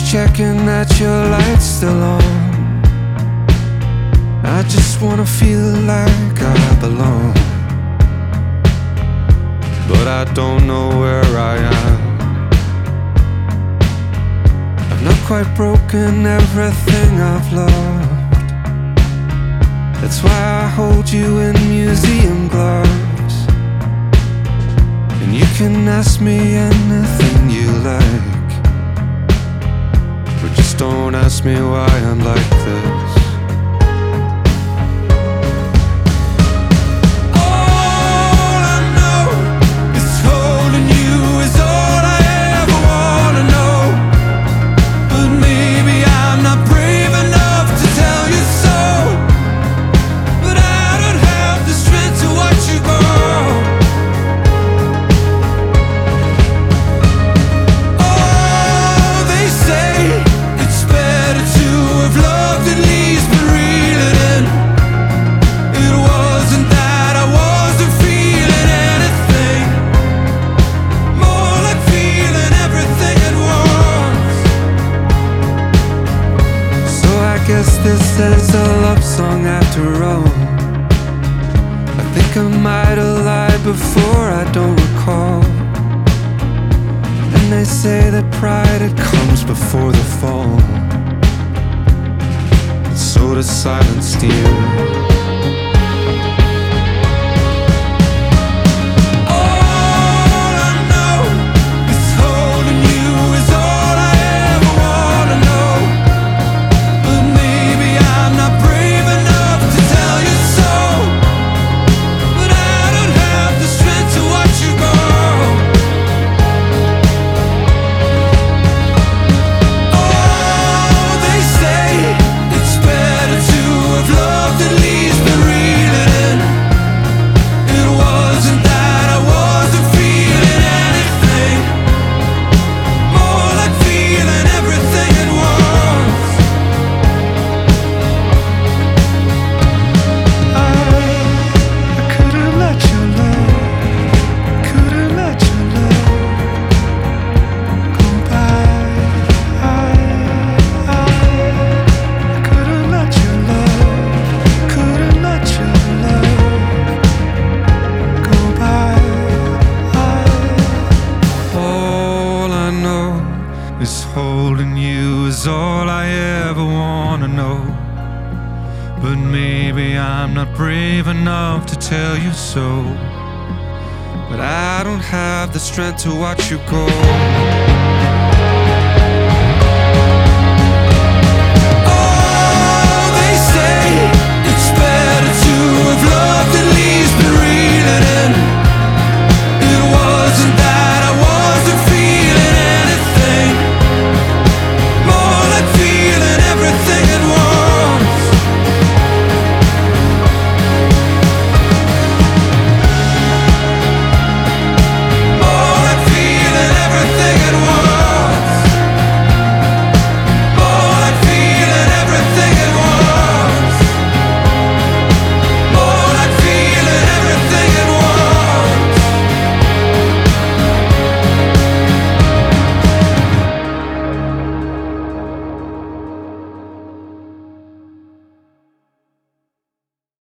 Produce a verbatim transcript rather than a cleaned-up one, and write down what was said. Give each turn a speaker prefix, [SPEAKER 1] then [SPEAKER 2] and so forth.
[SPEAKER 1] checking that your light's still on. I just wanna feel like I belong, but I don't know where I am. I've not quite broken everything I've loved. That's why I hold you in museum gloves. And you can ask me anything you like, but just don't ask me why I'm like this. Guess this is a love song after all. I think I might have lied before, I don't recall. And they say that pride, it comes before the fall. But so does silence, dear. Is holding you is all I ever wanna know. But maybe I'm not brave enough to tell you so. But I don't have the strength to watch you go.